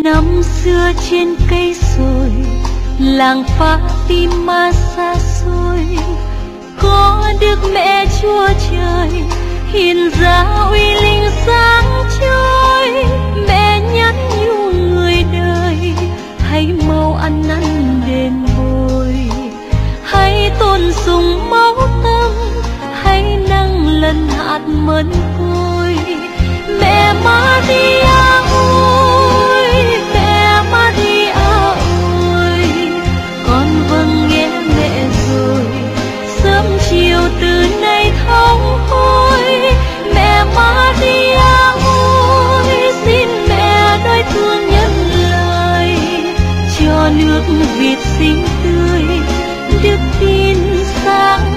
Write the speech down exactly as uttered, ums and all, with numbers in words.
Năm xưa trên cây sồi, làng Fatima xa xôi, có Đức Mẹ Chúa Trời hiện ra uy linh sáng trôi. Mẹ nhắn nhủ người đời, hãy mau ăn năn đền bồi, hãy tôn sùng máu tâm, hãy nâng lần hạt mân côi. Mẹ Maria ơi, mẹ Maria ơi, con vâng nghe mẹ rồi, sớm chiều từ nay thống hối. Mẹ Maria ơi, xin mẹ đời thương nhân lời, cho nước Việt xinh tươi, đức tin sáng